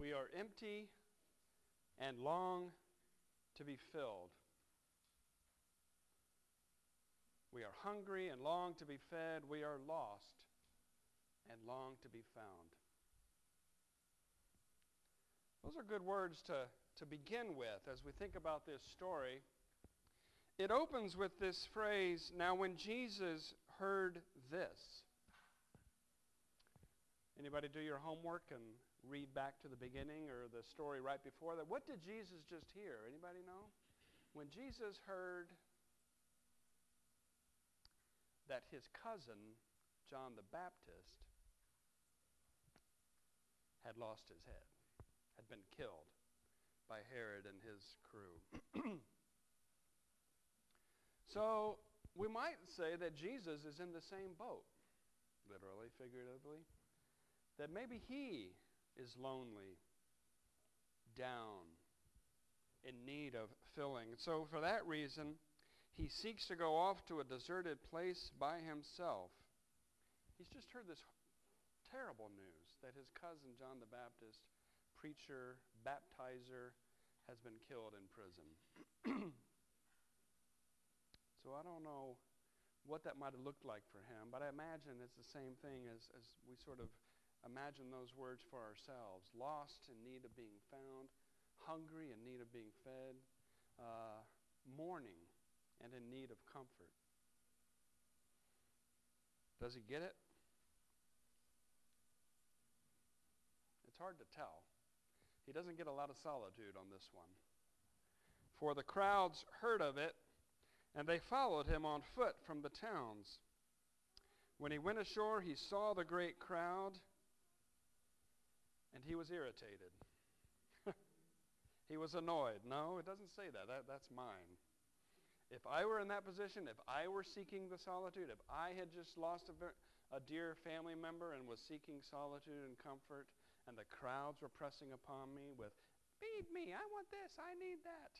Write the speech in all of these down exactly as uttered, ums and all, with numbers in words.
We are empty and long to be filled. We are hungry and long to be fed. We are lost and long to be found. Those are good words to, to begin with as we think about this story. It opens with this phrase, now when Jesus heard this. Anybody do your homework and read back to the beginning or the story right before that? What did Jesus just hear? Anybody know? When Jesus heard that his cousin, John the Baptist, had lost his head, had been killed by Herod and his crew. So we might say that Jesus is in the same boat, literally, figuratively, that maybe he is lonely, down, in need of filling. So for that reason, he seeks to go off to a deserted place by himself. He's just heard this terrible news that his cousin John the Baptist, preacher, baptizer, has been killed in prison. So I don't know what that might have looked like for him, but I imagine it's the same thing as, as we sort of imagine those words for ourselves. Lost, in need of being found, hungry, in need of being fed, uh, mourning, and in need of comfort. Does he get it? It's hard to tell. He doesn't get a lot of solitude on this one. For the crowds heard of it, and they followed him on foot from the towns. When he went ashore, he saw the great crowd, and he was irritated. He was annoyed. No, it doesn't say that. that. That's mine. If I were in that position, if I were seeking the solitude, if I had just lost a, a dear family member and was seeking solitude and comfort, and the crowds were pressing upon me with, feed me, I want this, I need that.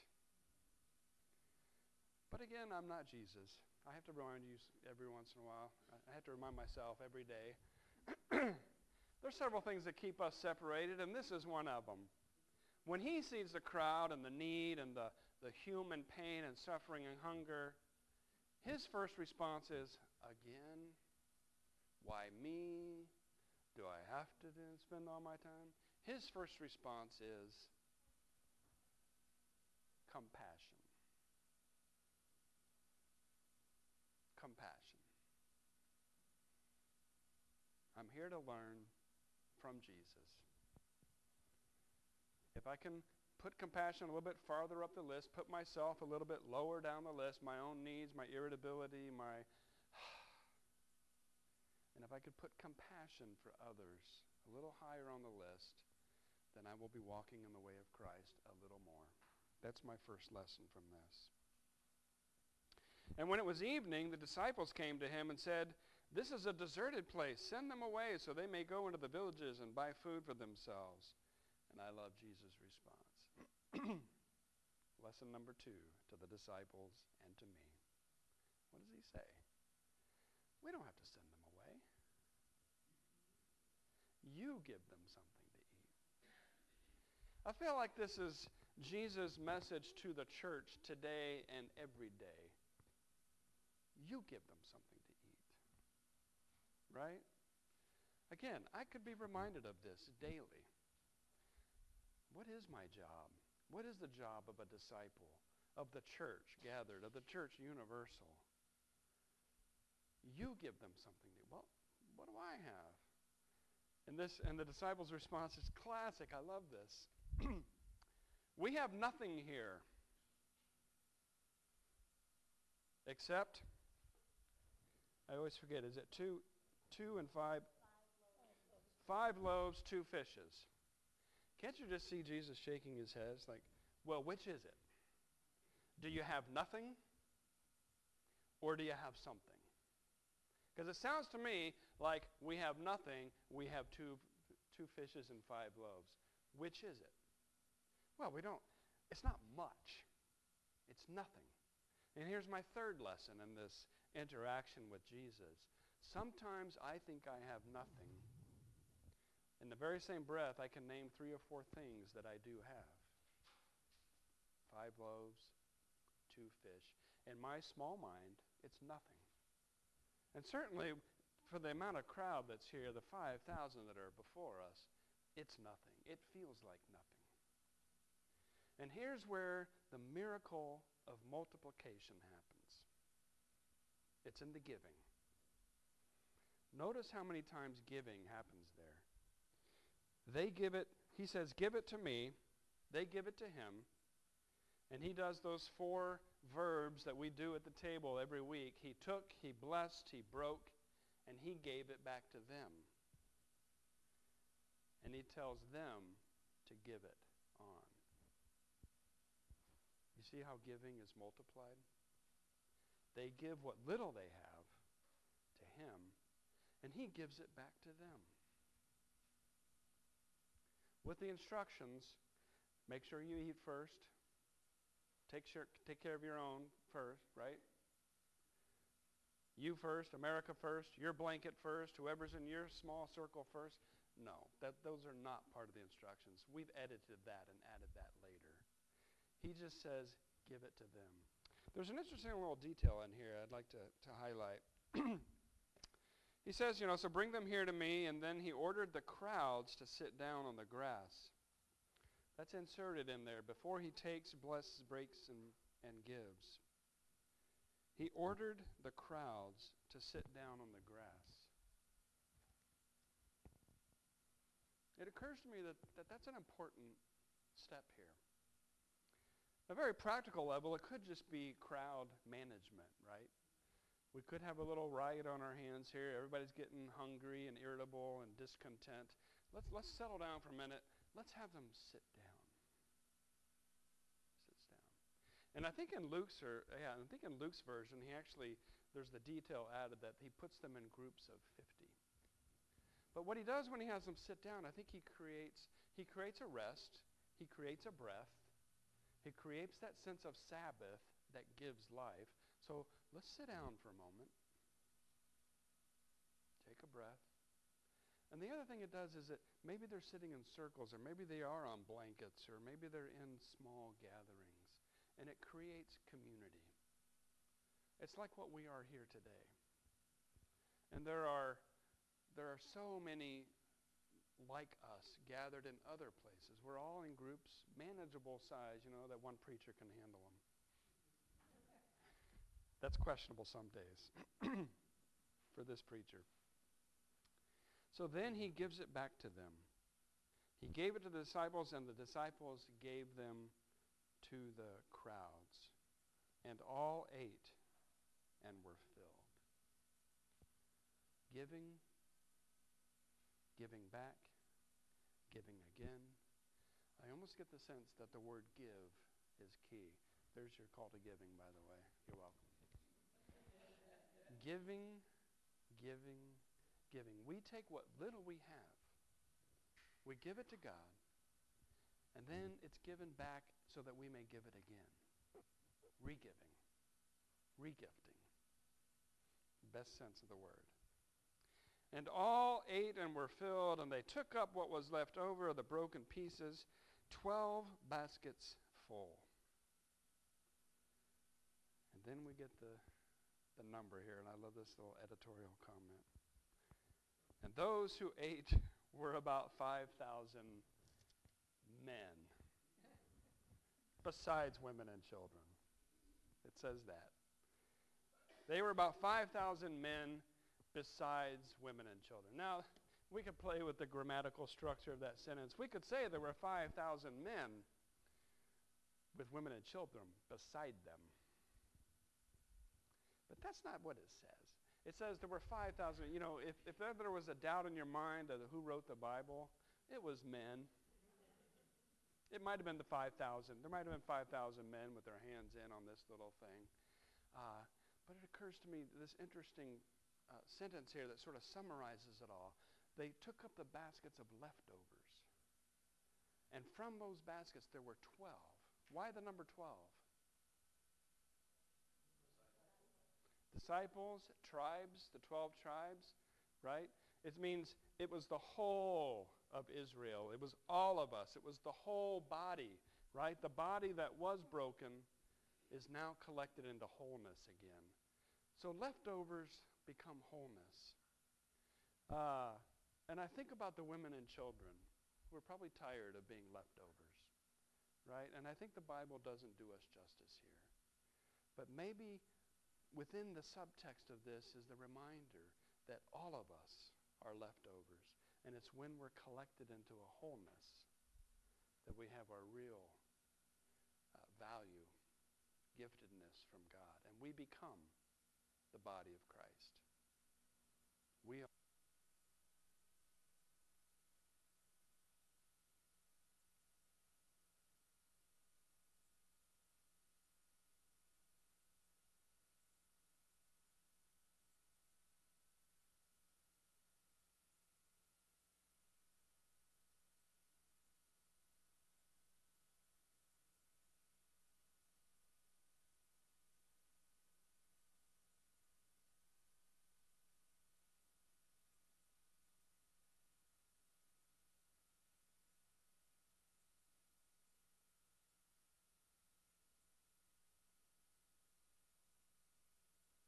But again, I'm not Jesus. I have to remind you every once in a while. I have to remind myself every day. There's several things that keep us separated, and this is one of them. When he sees the crowd and the need and the, the human pain and suffering and hunger, his first response is, again? Why me? Do I have to spend all my time? His first response is compassion. Compassion. I'm here to learn from Jesus. If I can put compassion a little bit farther up the list, put myself a little bit lower down the list, my own needs, my irritability, my... and if I could put compassion for others a little higher on the list, then I will be walking in the way of Christ a little more. That's my first lesson from this. And when it was evening, the disciples came to him and said, this is a deserted place. Send them away so they may go into the villages and buy food for themselves. And I love Jesus' response. Lesson number two to the disciples and to me. What does he say? We don't have to send them away. You give them something to eat. I feel like this is Jesus' message to the church today and every day. You give them something to eat. Right? Again, I could be reminded of this daily. What is my job? What is the job of a disciple, of the church gathered, of the church universal? You give them something to eat. Well, what do I have? And this, and the disciples' response is classic. I love this. We have nothing here except, I always forget, is it two, two and five? Five loaves, two fishes. Can't you just see Jesus shaking his head? It's like, well, which is it? Do you have nothing? Or do you have something? Because it sounds to me like we have nothing, we have two, two fishes and five loaves. Which is it? Well, we don't, it's not much. It's nothing. And here's my third lesson in this interaction with Jesus. Sometimes I think I have nothing In the very same breath, I can name three or four things that I do have. Five loaves, two fish. In my small mind, it's nothing. And certainly, for the amount of crowd that's here, the five thousand that are before us, it's nothing. It feels like nothing. And here's where the miracle of multiplication happens. It's in the giving. Notice how many times giving happens there. They give it, he says, give it to me. They give it to him. And he does those four verbs that we do at the table every week. He took, he blessed, he broke, and he gave it back to them. And he tells them to give it on. You see how giving is multiplied? They give what little they have to him, and he gives it back to them. With the instructions, make sure you eat first. Take, sure, take care of your own first, right? You first, America first, your blanket first, whoever's in your small circle first. No, that, those are not part of the instructions. We've edited that and added that later. He just says, give it to them. There's an interesting little detail in here I'd like to, to highlight. He says, you know, so bring them here to me, and then he ordered the crowds to sit down on the grass. That's inserted in there before he takes, blesses, breaks, and, and gives. He ordered the crowds to sit down on the grass. It occurs to me that, that that's an important step here. At a very practical level, it could just be crowd management, right? We could have a little riot on our hands here. Everybody's getting hungry and irritable and discontent. Let's, let's settle down for a minute. Let's have them sit down. Sits down. And I think in Luke's, or, yeah, I think in Luke's version, he actually, there's the detail added that he puts them in groups of fifty. But what he does when he has them sit down, I think he creates, he creates a rest. He creates a breath. He creates that sense of Sabbath that gives life. So let's sit down for a moment. Take a breath. And the other thing it does is that maybe they're sitting in circles, or maybe they are on blankets, or maybe they're in small gatherings. And it creates community. It's like what we are here today. And there are, there are so many like us gathered in other places. We're all in groups, manageable size, you know, that one preacher can handle them. That's questionable some days for this preacher. So then he gives it back to them. He gave it to the disciples, and the disciples gave them to the crowds. And all ate and were filled. Giving, giving back, giving again. I almost get the sense that the word give is key. There's your call to giving, by the way. You're welcome. Giving, giving, giving. We take what little we have. We give it to God. And then it's given back so that we may give it again. Regiving. Regifting. Best sense of the word. And all ate and were filled, and they took up what was left over of the broken pieces, twelve baskets full. And then we get the, the number here, and I love this little editorial comment. And those who ate were about five thousand men, besides women and children. It says that. They were about five thousand men besides women and children. Now, we could play with the grammatical structure of that sentence. We could say there were five thousand men with women and children beside them. But that's not what it says. It says there were five thousand. You know, if, if there was a doubt in your mind of who wrote the Bible, it was men. It might have been the five thousand. There might have been five thousand men with their hands in on this little thing. Uh, but it occurs to me this interesting uh, sentence here that sort of summarizes it all. They took up the baskets of leftovers. And from those baskets there were twelve. Why the number twelve? Disciples, tribes, the twelve tribes, right? It means it was the whole of Israel. It was all of us. It was the whole body, right? The body that was broken is now collected into wholeness again. So leftovers become wholeness. Uh, and I think about the women and children who are probably tired of being leftovers, right? And I think the Bible doesn't do us justice here. But maybe within the subtext of this is the reminder that all of us are leftovers. And it's when we're collected into a wholeness that we have our real uh, value, giftedness from God. And we become the body of Christ. We are